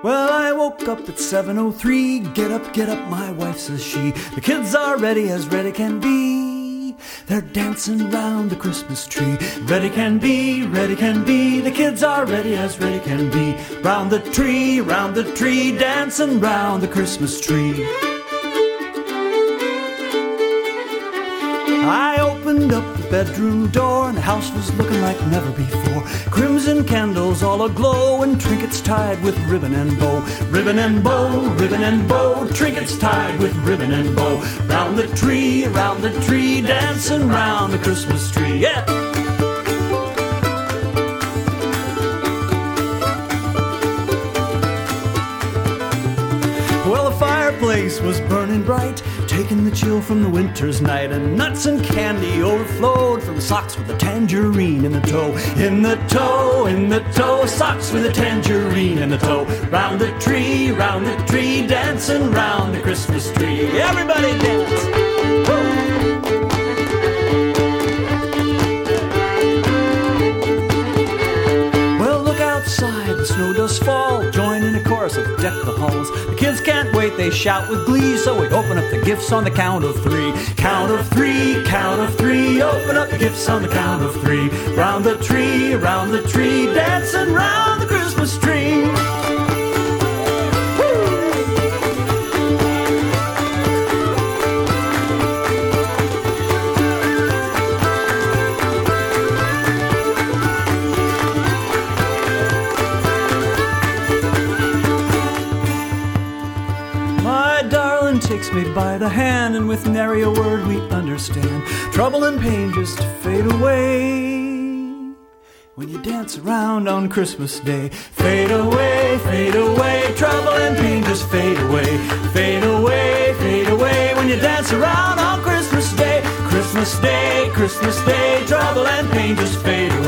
Well, I woke up at 7:03. Get up, my wife, says she. The kids are ready as ready can be. They're dancing round the Christmas tree. Ready can be, the kids are ready as ready can be. Round the tree, dancing round the Christmas tree. I opened up the bedroom door and the house was looking like never before. Crimson candles all aglow and trinkets tied with ribbon and bow. Ribbon and bow, trinkets tied with ribbon and bow. Round the tree, dancing round the Christmas tree. Yeah! Well, the fireplace was burning bright, taking the chill from the winter's night, and nuts and candy overflowed from socks with a tangerine in the toe. In the toe, socks with a tangerine in the toe. Round the tree, dancing round the Christmas tree. Everybody dance! Woo! Outside, the snow does fall. Join in a chorus of Deck the Halls. The kids can't wait, they shout with glee. So we open up the gifts on the count of three. Count of three, open up the gifts on the count of three. Round the tree, dancing round the Christmas tree. Takes me by the hand, and with nary a word we understand. Trouble and pain just fade away when you dance around on Christmas Day. Fade away, trouble and pain just fade away. Fade away when you dance around on Christmas Day. Christmas Day, trouble and pain just fade away.